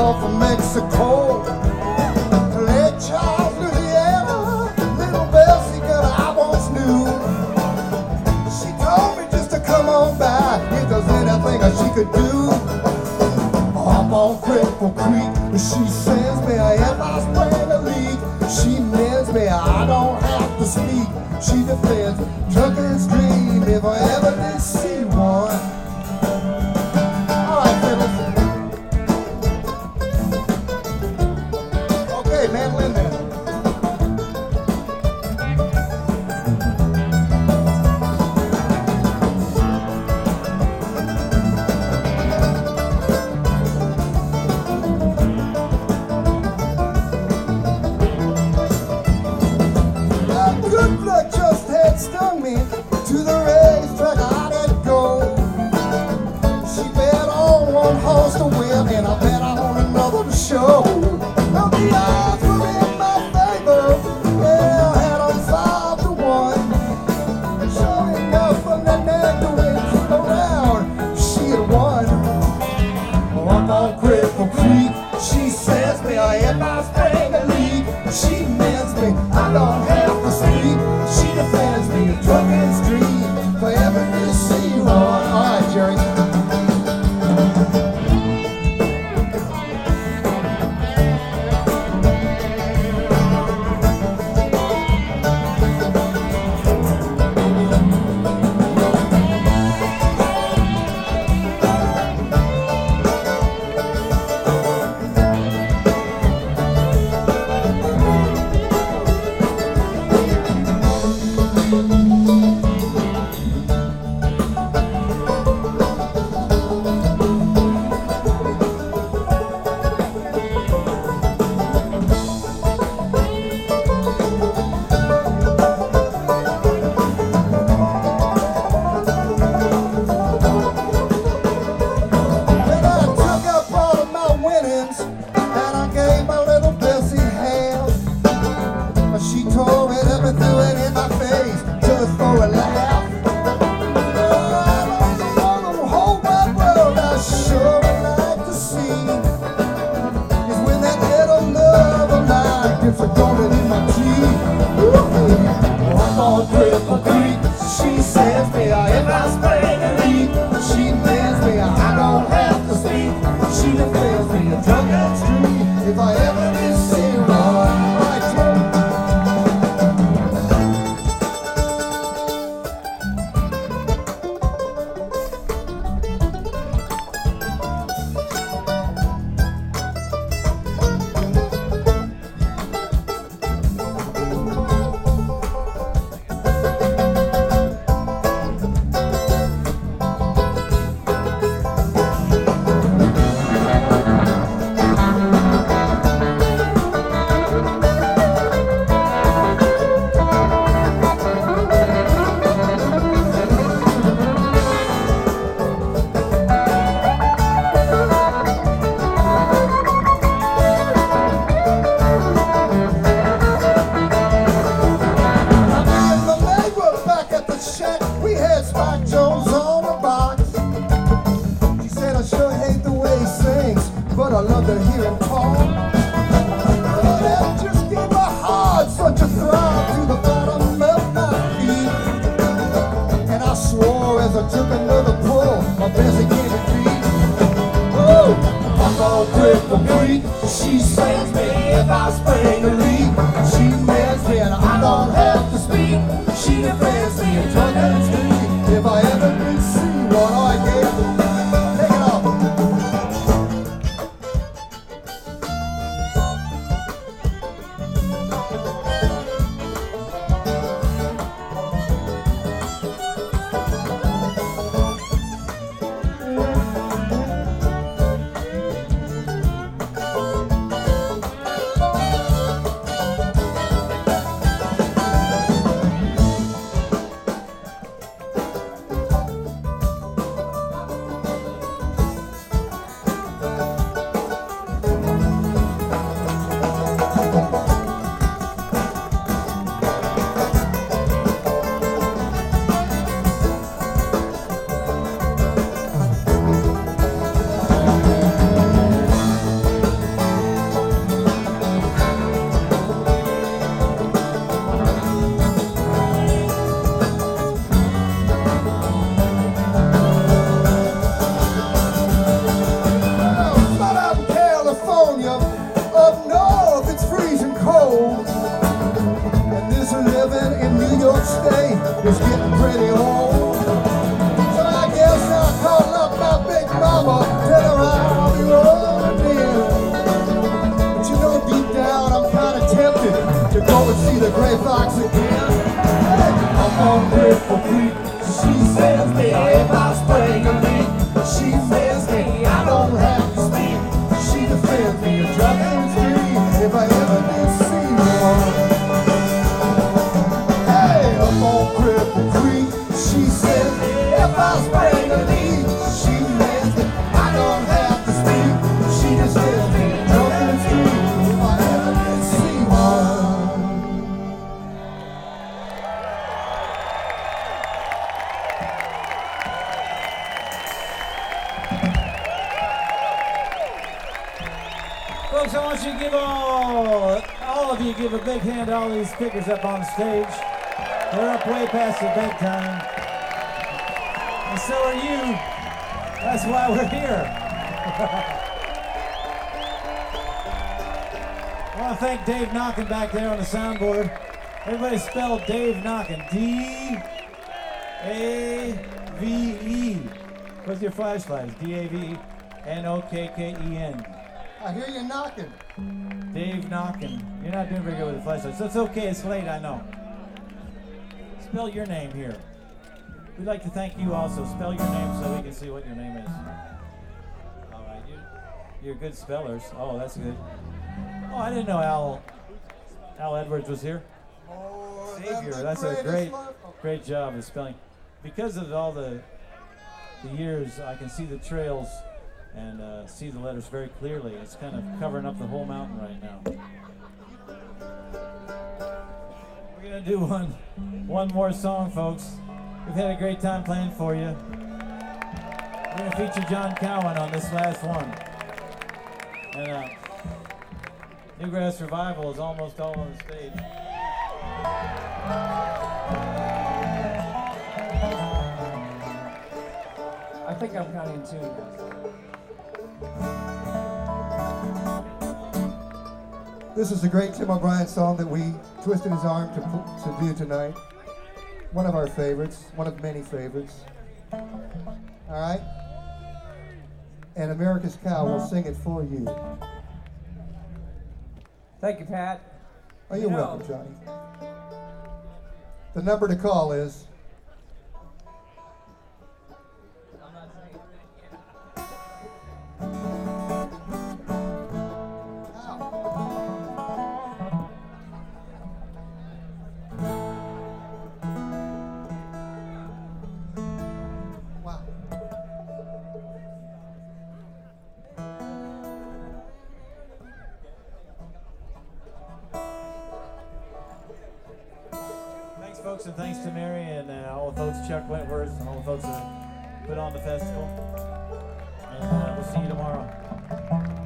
Gulf of Mexico, Lake Charles, Louisiana. Little Bessie girl I once knew. She told me just to come on by if there's anything that she could do. Up on Cripple Creek, she sends me if I sprain a leak. She mends me, I don't have to speak. She defends drunken's dream if I ever did see one. All right, Phyllis. Okay, mandolin there. Good blood just had stung me. To the racetrack I did go. She bet on one horse to win, and I bet on another to show. Now the odds were in my favor. Yeah, I had on 5 to 1. And sure enough, from that night the way it came around, she had won. Up on Cripple Creek, she says me if I spring a leak. She mends me, I don't have to speak. She defends me, a drunken's dream, forever to see one. All right, Jerry. She told me that and threw it in my face just for a laugh. Oh, the whole wide world I sure would like to see is when that little love of mine gets a golden in my teeth. Up on Cripple Creek, she sends me if I spring a leak. She mends me, I don't have to speak. She defends me a drunken street if I ever did see one. But I love to hear him talk. Oh, that just gave my heart such a throb to the bottom of my feet. And I swore as I took another pull, my Bessie gave it beat. Oh, up on Cripple Creek, she sends me if I spring a leak. She mends me and I don't have to speak. She defends me a drunken street if I ever did see one. I gave take it off. folks, I want you to give all of you give a big hand to all these speakers up on stage. They're up way past their bedtime. And so are you. That's why we're here. I want to thank Dave Knockin back there on the soundboard. Everybody spell Dave Knockin. D-A-V-E. What's your flashlight? D-A-V-E-N-O-K-K-E-N. I hear you knocking. Dave Knockin. You're not doing very good with the flashlight, so it's okay. It's late, I know. Spell your name here. We'd like to thank you also. Spell your name so we can see what your name is. All right, you're good spellers. Oh, that's good. Oh, I didn't know Al Edwards was here. Xavier, that's a great job of spelling. Because of all the years, I can see the trails and see the letters very clearly. It's kind of covering up the whole mountain right now. We're gonna do one more song, folks. We've had a great time playing for you. We're gonna feature John Cowan on this last one. And Newgrass Revival is almost all on the stage. I think I'm kind of in tune. This is a great Tim O'Brien song that we twisted his arm to do tonight. One of our favorites, one of many favorites. All right? And America's Cow will sing it for you. Thank you, Pat. Oh, you're welcome, Johnny. The number to call is... Folks, and thanks to Mary and all the folks, Chuck Wentworth, and all the folks that put on the festival. And we'll see you tomorrow.